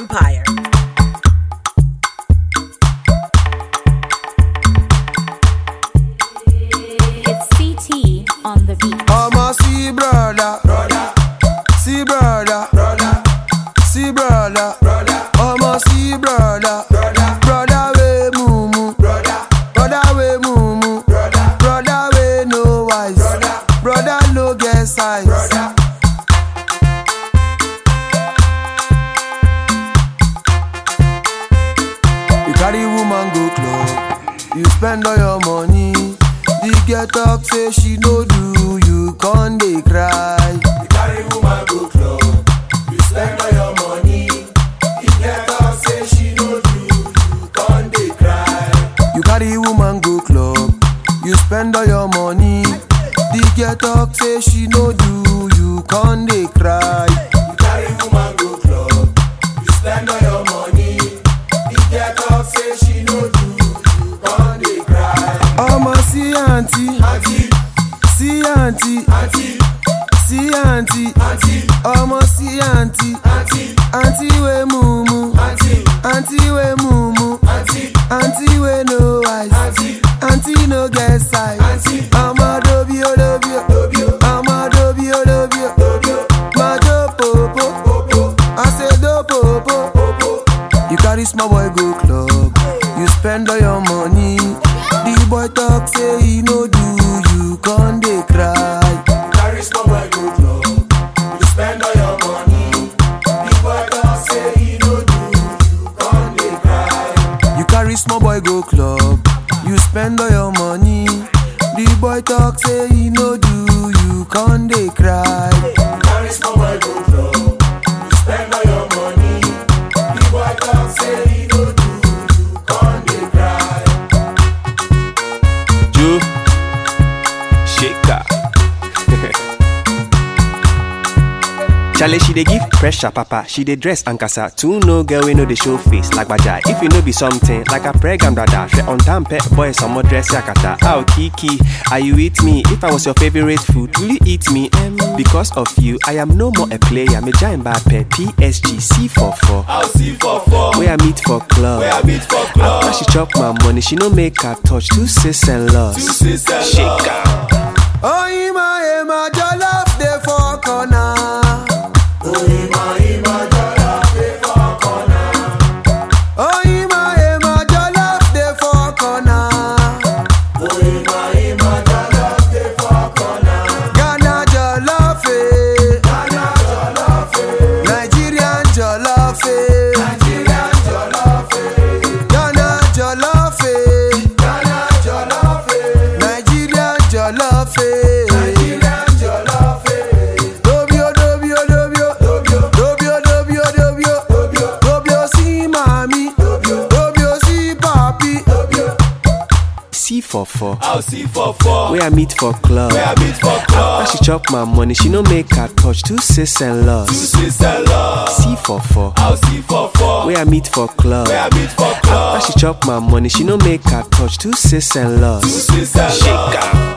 Empire. It's CT on the beat. I'ma see brother, see brother, see brother, I'ma see brother, brother we mumu, brother we mumu, brother we no wise, brother no get size. You carry woman go club, you spend all your money. The girl talk say she no do, you con dey cry. You carry woman go club, you spend all your money. The girl talk say she no do, you con dey cry. You carry woman go club, you spend all your money. The girl talk say she no do, you con dey cry. You carry woman go club, you spend all your money. The girl talk say she no do, you con dey cry. I'ma see auntie, Auntie, see auntie, auntie, see auntie, auntie, I'ma see auntie, auntie, auntie we mumu, auntie, auntie we mumu, auntie, auntie we no wise, auntie, auntie no get size. auntie, I'ma dobio dobio, dobio, I'ma dobio dobio, dobio, ma do popo, popo, I say do popo. popo. You carry small boy go club, you spend all your money. The boy talk say he no do, you con dey cry. You carry small boy go club, you spend all your money. The boy talk say he no do, you con dey cry. You carry small boy go club, you spend all your money. The boy talk say he no do, you con dey cry. You carry small boy go club, you spend all your money. The boy talk say he no do, you con dey cry. Joe Shaker. Charlie, she dey give pressure, papa. She dey dress and casa. Too no girl, we know the show face like Baja. If you know be something like a pregnant brother, she on time pet boy, some more dress yakata. Oh Kiki, are you with me? If I was your favorite food, will you eat me? Because of you, I am no more a player. Me giant bad pet PSG C44. I'll see for four. Where I meet for club. Where I meet for club. After she chop my money, she no make her touch. Two sis and loss. Two sis and loss. Shaker. Oh, Ima, jollof dey for corner. Oh, Ima, jollof dey for corner. Oh, Ima, jollof dey for corner. Oh, Ima, jollof dey for corner. Ghana jollof, Ghana jollof, Nigerian jollof, Nigerian jollof, Ghana jollof, Ghana jollof, Nigerian jollof. Nigerian jollof, Dobio, dobio, dobio, dobio, dobio, dobio, dobio, dobio, dobio si mami, dobio si papi. dobio. C44. I'll see for four. Where I meet for club. Where I meet for club. After she chop my money, she no make her touch. Two sis and Two loss. sis and loss. C44. I'll see for four. Where I meet for club. Where I meet for club. After she chop my money, she no make her touch. Two sis and Two loss. sis and loss. Shaker.